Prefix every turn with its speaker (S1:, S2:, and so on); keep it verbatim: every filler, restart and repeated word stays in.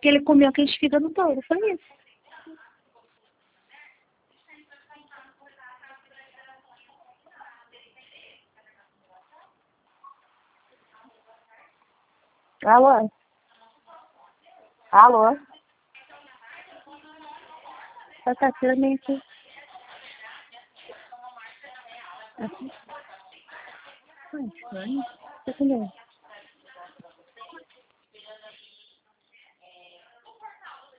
S1: que ele comeu aqueles fígados todos, foi isso. Alô? Alô? Tá, tá, tira bem aqui. Aqui. Ai, estranho. Tá entendendo?